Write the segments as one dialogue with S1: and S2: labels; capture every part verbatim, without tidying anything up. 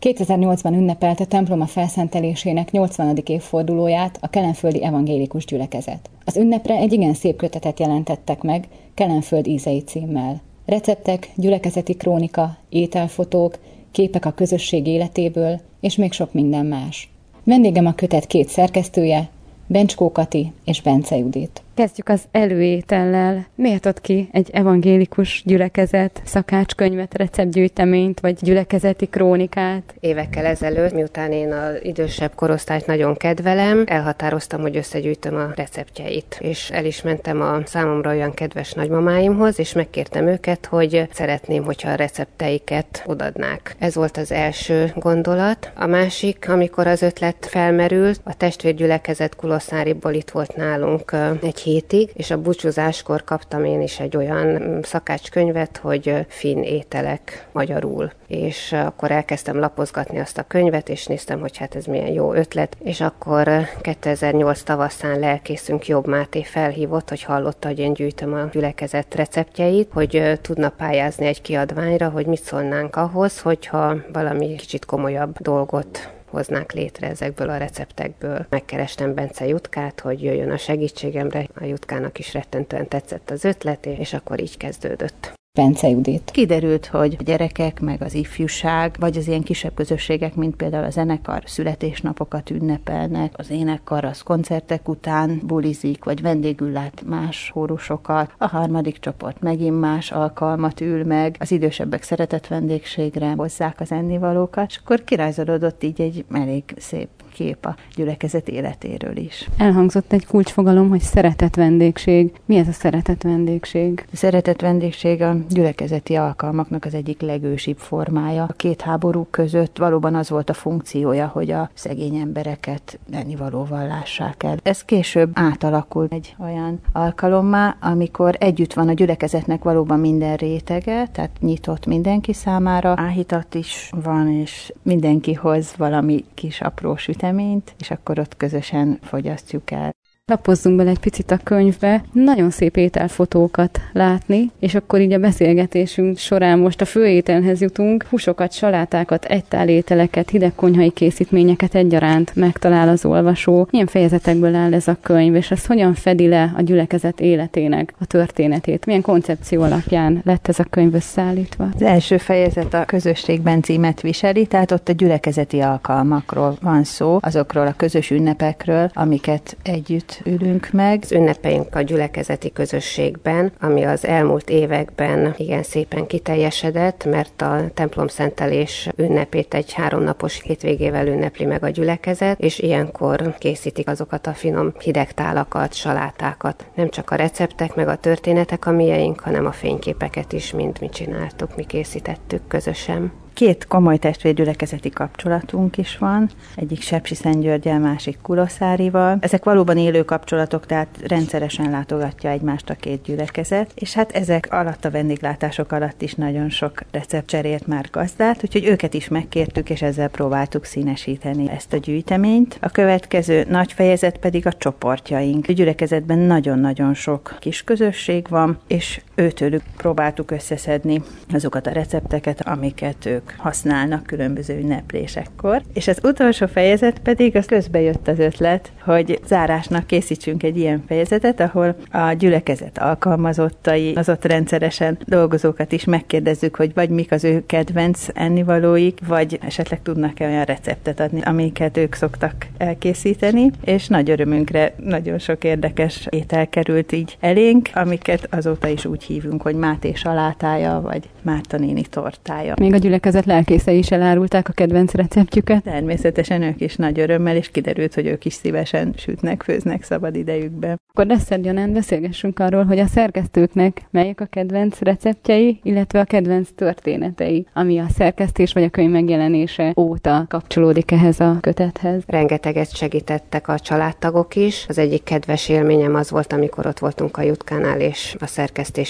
S1: kétezer-nyolcban ünnepelte temploma felszentelésének nyolcvanadik évfordulóját a kelenföldi evangélikus gyülekezet. Az ünnepre egy igen szép kötetet jelentettek meg, Kelenföld ízei címmel. Receptek, gyülekezeti krónika, ételfotók, képek a közösség életéből, és még sok minden más. Vendégem a kötet két szerkesztője, Bencskó Kati és Bence Judit. Kezdjük az előétellel. Miért ad ki egy evangélikus gyülekezet szakácskönyvet, receptgyűjteményt, vagy gyülekezeti krónikát?
S2: Évekkel ezelőtt, miután én az idősebb korosztályt nagyon kedvelem, elhatároztam, hogy összegyűjtöm a receptjeit. És el is mentem a számomra olyan kedves nagymamáimhoz, és megkértem őket, hogy szeretném, hogyha a recepteiket odadnák. Ez volt az első gondolat. A másik, amikor az ötlet felmerült, a testvérgyülekezet Kuloszáriból itt volt nálunk egy hétig, és a búcsúzáskor kaptam én is egy olyan szakácskönyvet, hogy finn ételek magyarul. És akkor elkezdtem lapozgatni azt a könyvet, és néztem, hogy hát ez milyen jó ötlet. És akkor kétezer-nyolc tavaszán lelkészünk Jobb Máté felhívott, hogy hallotta, hogy én gyűjtöm a gyülekezet receptjeit, hogy tudna pályázni egy kiadványra, hogy mit szólnánk ahhoz, hogyha valami kicsit komolyabb dolgot hoznák létre ezekből a receptekből. Megkerestem Bence Jutkát, hogy jöjjön a segítségemre. A Jutkának is rettentően tetszett az ötlet, és akkor így kezdődött.
S1: Bence Judit.
S3: Kiderült, hogy a gyerekek, meg az ifjúság, vagy az ilyen kisebb közösségek, mint például a zenekar születésnapokat ünnepelnek, az énekkar az koncertek után bulizik, vagy vendégül lát más kórusokat, a harmadik csoport megint más alkalmat ül meg, az idősebbek szeretett vendégségre hozzák az ennivalókat, és akkor kirajzolódott így egy elég szép kép a gyülekezet életéről is.
S1: Elhangzott egy kulcsfogalom, hogy szeretett vendégség. Mi ez a szeretett vendégség?
S3: A szeretett vendégség a gyülekezeti alkalmaknak az egyik legősibb formája. A két háború között valóban az volt a funkciója, hogy a szegény embereket ennivalóval lássák el. Ez később átalakult egy olyan alkalommá, amikor együtt van a gyülekezetnek valóban minden rétege, tehát nyitott mindenki számára, áhítat is van, és mindenki hoz valami kis apró süteményt, és akkor ott közösen fogyasztjuk el.
S1: Lapozzunk bele egy picit a könyvbe, nagyon szép ételfotókat látni, és akkor így a beszélgetésünk során most a főételhez jutunk, húsokat, salátákat, egytál ételeket, hidegkonyhai készítményeket egyaránt megtalál az olvasó. Milyen fejezetekből áll ez a könyv, és ez hogyan fedi le a gyülekezet életének a történetét? Milyen koncepció alapján lett ez a könyv összeállítva?
S3: Az első fejezet a közösségben címet viseli, tehát ott a gyülekezeti alkalmakról van szó, azokról a közös ünnepekről, amiket együtt ülünk meg.
S2: Az ünnepeink a gyülekezeti közösségben, ami az elmúlt években igen szépen kiteljesedett, mert a templomszentelés ünnepét egy háromnapos hétvégével ünnepli meg a gyülekezet, és ilyenkor készítik azokat a finom hidegtálakat, salátákat. Nem csak a receptek meg a történetek a mieink, hanem a fényképeket is mind mi csináltuk, mi készítettük közösen.
S3: Két komoly testvérgyülekezeti kapcsolatunk is van, egyik Sepsiszentgyörggyel, másik Kuloszárival. Ezek valóban élő kapcsolatok, tehát rendszeresen látogatja egymást a két gyülekezet, és hát ezek alatt a vendéglátások alatt is nagyon sok recept cserélt már gazdát, úgyhogy őket is megkértük, és ezzel próbáltuk színesíteni ezt a gyűjteményt. A következő nagy fejezet pedig a csoportjaink. A gyülekezetben nagyon-nagyon sok kis közösség van, és őtőlük próbáltuk összeszedni azokat a recepteket, amiket ők használnak különböző ünneplésekkor. És az utolsó fejezet pedig, az közbe jött az ötlet, hogy zárásnak készítsünk egy ilyen fejezetet, ahol a gyülekezet alkalmazottai, az ott rendszeresen dolgozókat is megkérdezzük, hogy vagy mik az ő kedvenc ennivalóik, vagy esetleg tudnak-e olyan receptet adni, amiket ők szoktak elkészíteni, és nagy örömünkre nagyon sok érdekes étel került így elénk, amiket azóta is úgy hívunk, hogy Máté salátája, vagy Márta néni tortája.
S1: Még a gyülekezet lelkészei is elárulták a kedvenc receptjüket.
S3: Természetesen ők is nagy örömmel, és kiderült, hogy ők is szívesen sütnek, főznek szabad idejükben.
S1: Akkor Desszergyanán beszélgessünk arról, hogy a szerkesztőknek melyek a kedvenc receptjei, illetve a kedvenc történetei, ami a szerkesztés vagy a könyv megjelenése óta kapcsolódik ehhez a kötethez.
S2: Rengeteget segítettek a családtagok is. Az egyik kedves élményem az volt, amikor ott voltunk a Jutkánál, és a szerkesztés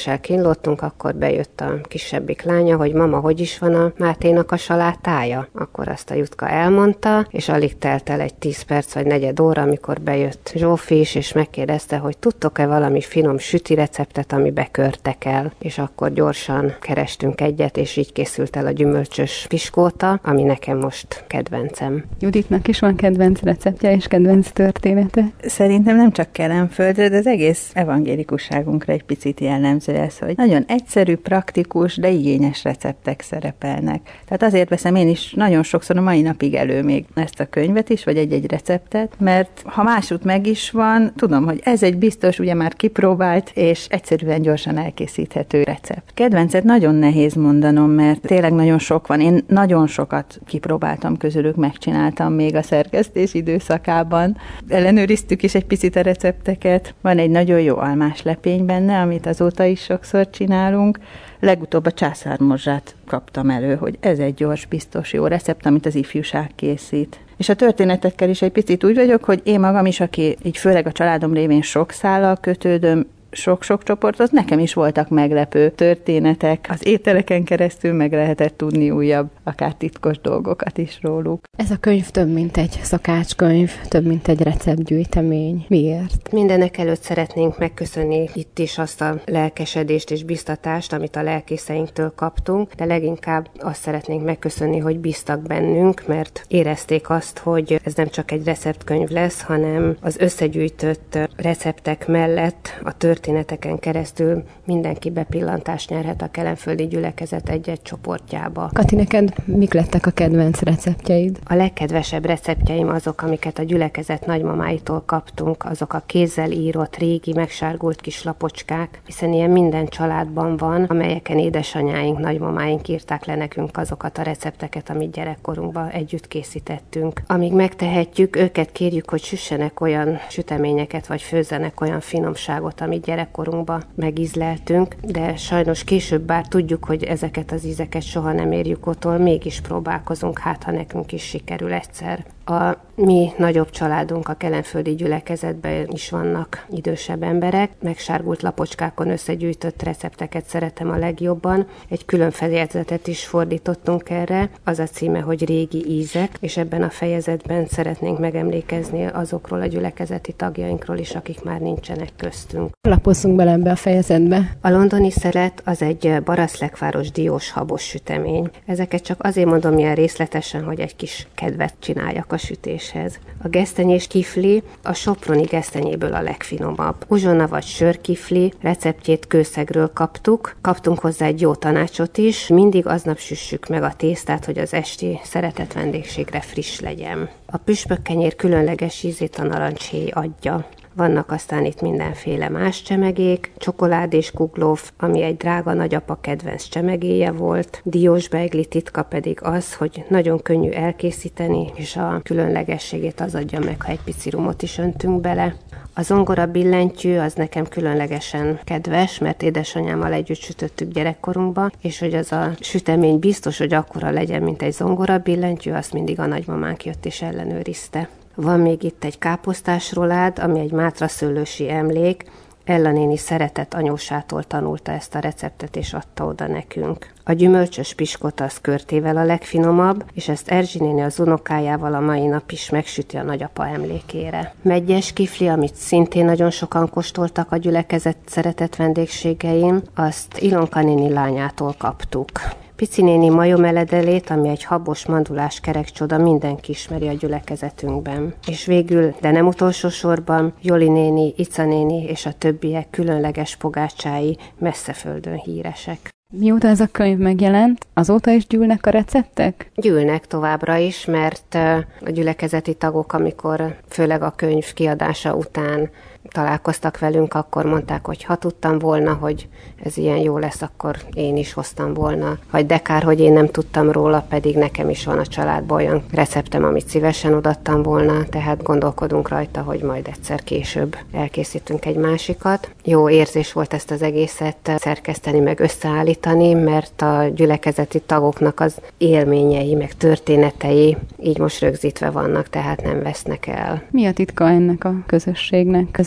S2: sütéssel kínlottunk, akkor bejött a kisebbik lánya, hogy mama, hogy is van a Máténak a salátája? Akkor azt a Jutka elmondta, és alig telt el egy tíz perc vagy negyed óra, amikor bejött Zsófi is, és megkérdezte, hogy tudtok-e valami finom süti receptet, ami bekörtek el, és akkor gyorsan kerestünk egyet, és így készült el a gyümölcsös piskóta, ami nekem most kedvencem.
S1: Juditnak is van kedvenc receptje és kedvenc története?
S3: Szerintem nem csak Kelenföldre, de az egész evangélikusságunkra egy picit jellemző ez, hogy nagyon egyszerű, praktikus, de igényes receptek szerepelnek. Tehát azért veszem én is nagyon sokszor a mai napig elő még ezt a könyvet is, vagy egy-egy receptet, mert ha másút meg is van, tudom, hogy ez egy biztos, ugye már kipróbált, és egyszerűen gyorsan elkészíthető recept. Kedvencet nagyon nehéz mondanom, mert tényleg nagyon sok van. Én nagyon sokat kipróbáltam közülük, megcsináltam még a szerkesztés időszakában. Ellenőriztük is egy picit a recepteket. Van egy nagyon jó almás lepény benne, amit azóta is sokszor csinálunk. Legutóbb a császármorzsát kaptam elő, hogy ez egy gyors, biztos jó recept, amit az ifjúság készít. És a történetekkel is egy picit úgy vagyok, hogy én magam is, aki így főleg a családom révén sok szállal kötődöm, sok-sok csoporthoz, nekem is voltak meglepő történetek. Az ételeken keresztül meg lehetett tudni újabb, akár titkos dolgokat is róluk.
S1: Ez a könyv több, mint egy szakácskönyv, több, mint egy receptgyűjtemény. Miért?
S2: Mindenek előtt szeretnénk megköszönni itt is azt a lelkesedést és biztatást, amit a lelkészeinktől kaptunk, de leginkább azt szeretnénk megköszönni, hogy bíztak bennünk, mert érezték azt, hogy ez nem csak egy receptkönyv lesz, hanem az összegyűjtött receptek mellett a történet történeteken keresztül mindenki bepillantást nyerhet a kelenföldi gyülekezet egy-egy csoportjába.
S1: Kati, neked mik lettek a kedvenc receptjeid?
S2: A legkedvesebb receptjeim azok, amiket a gyülekezet nagymamáitól kaptunk, azok a kézzel írott, régi, megsárgult kis lapocskák, hiszen ilyen minden családban van, amelyeken édesanyáink, nagymamáink írták le nekünk azokat a recepteket, amit gyerekkorunkban együtt készítettünk. Amíg megtehetjük, őket kérjük, hogy süssenek olyan süteményeket, vagy főzzenek olyan finomságot, amit gyerekkorunkban megízleltünk, de sajnos később, bár tudjuk, hogy ezeket az ízeket soha nem érjük otthon, mégis próbálkozunk, hát ha nekünk is sikerül egyszer. A mi nagyobb családunk, a kelenföldi gyülekezetben is vannak idősebb emberek. Megsárgult lapocskákon összegyűjtött recepteket szeretem a legjobban. Egy külön fejezetet is fordítottunk erre. Az a címe, hogy Régi ízek, és ebben a fejezetben szeretnénk megemlékezni azokról a gyülekezeti tagjainkról is, akik már nincsenek köztünk.
S1: Lapozzunk bele ebbe a fejezetbe.
S2: A londoni szelet az egy Baraszlekváros diós habos sütemény. Ezeket csak azért mondom ilyen részletesen, hogy egy kis kedvet csináljak a sütéshez. A gesztenyés kifli a soproni gesztenyéből a legfinomabb. Uzsonna vagy sörkifli receptjét kőszegről kaptuk. Kaptunk hozzá egy jó tanácsot is. Mindig aznap süssük meg a tésztát, hogy az esti szeretett vendégségre friss legyen. A püspökkenyér különleges ízét a narancshéj adja. Vannak aztán itt mindenféle más csemegék, csokoládés kuglóf, ami egy drága nagyapa kedvenc csemegéje volt, diós beigli titka pedig az, hogy nagyon könnyű elkészíteni, és a különlegességét az adja meg, ha egy pici rumot is öntünk bele. A zongora billentyű az nekem különlegesen kedves, mert édesanyámmal együtt sütöttük gyerekkorunkba, és hogy az a sütemény biztos, hogy akkora legyen, mint egy zongora billentyű, azt mindig a nagymamánk jött és ellenőrizte. Van még itt egy káposztás rolád, ami egy mátraszőlősi emlék. Ella néni szeretett anyósától tanulta ezt a receptet, és adta oda nekünk. A gyümölcsös piskóta az körtével a legfinomabb, és ezt Erzsi néni az unokájával a mai nap is megsüti a nagyapa emlékére. Meggyes kifli, amit szintén nagyon sokan kóstoltak a gyülekezet szeretett vendégségein, azt Ilonka néni lányától kaptuk. Pici néni majomeledelét, ami egy habos mandulás kerekcsoda, mindenki ismeri a gyülekezetünkben. És végül, de nem utolsó sorban, Joli néni, Ica néni és a többiek különleges pogácsái messzeföldön híresek.
S1: Mióta ez a könyv megjelent, azóta is gyűlnek a receptek?
S2: Gyűlnek továbbra is, mert a gyülekezeti tagok, amikor főleg a könyv kiadása után találkoztak velünk, akkor mondták, hogy ha tudtam volna, hogy ez ilyen jó lesz, akkor én is hoztam volna. Vagy de kár, hogy én nem tudtam róla, pedig nekem is van a családban olyan receptem, amit szívesen odaadtam volna, tehát gondolkodunk rajta, hogy majd egyszer később elkészítünk egy másikat. Jó érzés volt ezt az egészet szerkeszteni, meg összeállítani, mert a gyülekezeti tagoknak az élményei, meg történetei így most rögzítve vannak, tehát nem vesznek el.
S1: Mi a titka ennek a közösségnek? Ez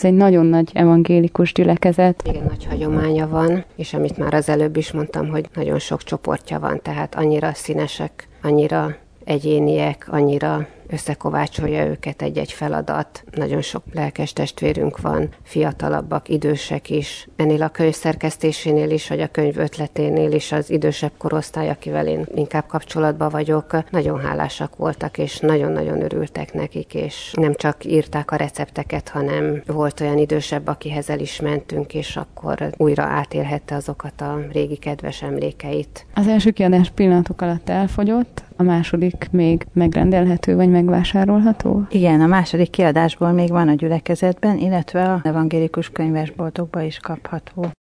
S4: egy nagyon nagy evangélikus gyülekezet.
S2: Igen, nagy hagyománya van, és amit már az előbb is mondtam, hogy nagyon sok csoportja van, tehát annyira színesek, annyira egyéniek, annyira összekovácsolja őket egy-egy feladat. Nagyon sok lelkes testvérünk van, fiatalabbak, idősek is. Ennél a könyv szerkesztésénél is, vagy a könyv ötleténél is az idősebb korosztály, akivel én inkább kapcsolatban vagyok, nagyon hálásak voltak, és nagyon-nagyon örültek nekik, és nem csak írták a recepteket, hanem volt olyan idősebb, akihez el is mentünk, és akkor újra átélhette azokat a régi kedves emlékeit.
S4: Az első kiadás pillanatok alatt elfogyott, a második még megrendelhető, vagy megvásárolható?
S3: Igen, a második kiadásból még van a gyülekezetben, illetve a evangélikus könyvesboltokban is kapható.